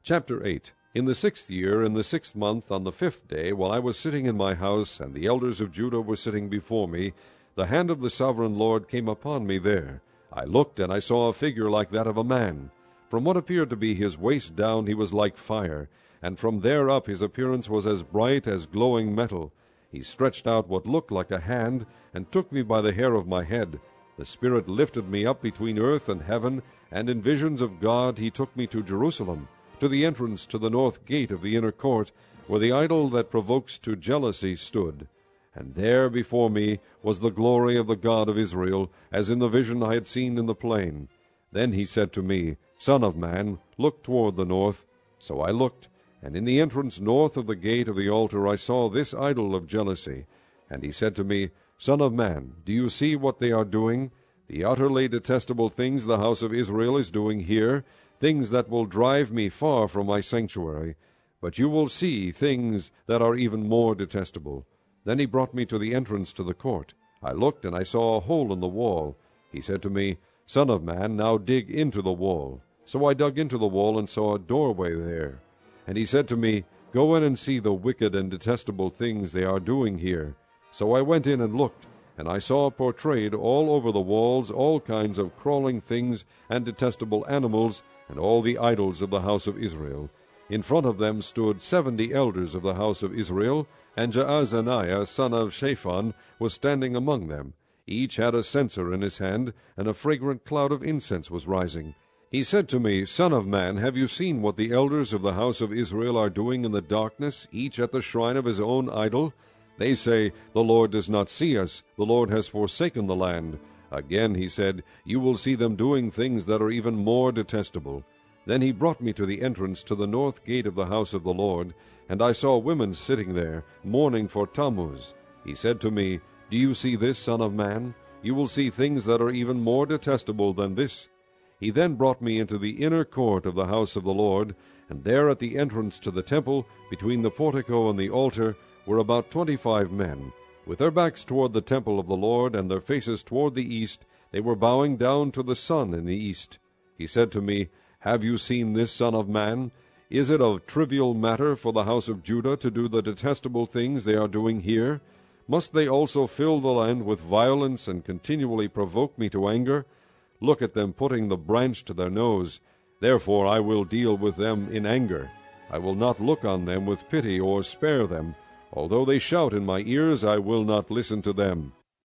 Chapter 8. In the 6th year, in the 6th month, on the 5th day, while I was sitting in my house, and the elders of Judah were sitting before me, the hand of the sovereign Lord came upon me there. I looked, and I saw a figure like that of a man. From what appeared to be his waist down he was like fire, and from there up his appearance was as bright as glowing metal. He stretched out what looked like a hand, and took me by the hair of my head. The Spirit lifted me up between earth and heaven, and in visions of God he took me to Jerusalem, to the entrance to the north gate of the inner court, where the idol that provokes to jealousy stood. And there before me was the glory of the God of Israel, as in the vision I had seen in the plain. Then he said to me, Son of man, look toward the north. So I looked, and in the entrance north of the gate of the altar I saw this idol of jealousy. And he said to me, Son of man, do you see what they are doing? The utterly detestable things the house of Israel is doing here, things that will drive me far from my sanctuary. But you will see things that are even more detestable. Then he brought me to the entrance to the court. I looked, and I saw a hole in the wall. He said to me, Son of man, now dig into the wall. So I dug into the wall and saw a doorway there. And he said to me, Go in and see the wicked and detestable things they are doing here. So I went in and looked, and I saw portrayed all over the walls all kinds of crawling things and detestable animals, and all the idols of the house of Israel. In front of them stood 70 elders of the house of Israel, and Jaazaniah son of Shaphan was standing among them. Each had a censer in his hand, and a fragrant cloud of incense was rising. He said to me, Son of man, have you seen what the elders of the house of Israel are doing in the darkness, each at the shrine of his own idol? They say, The Lord does not see us, the Lord has forsaken the land. Again he said, You will see them doing things that are even more detestable. Then he brought me to the entrance to the north gate of the house of the Lord, and I saw women sitting there, mourning for Tammuz. He said to me, Do you see this, Son of man? You will see things that are even more detestable than this. He then brought me into the inner court of the house of the Lord, and there at the entrance to the temple, between the portico and the altar, were about 25 men. With their backs toward the temple of the Lord, and their faces toward the east, they were bowing down to the sun in the east. He said to me, Have you seen this, Son of man? Is it a trivial matter for the house of Judah to do the detestable things they are doing here? Must they also fill the land with violence and continually provoke me to anger? Look at them putting the branch to their nose. Therefore I will deal with them in anger. I will not look on them with pity or spare them. Although they shout in my ears, I will not listen to them.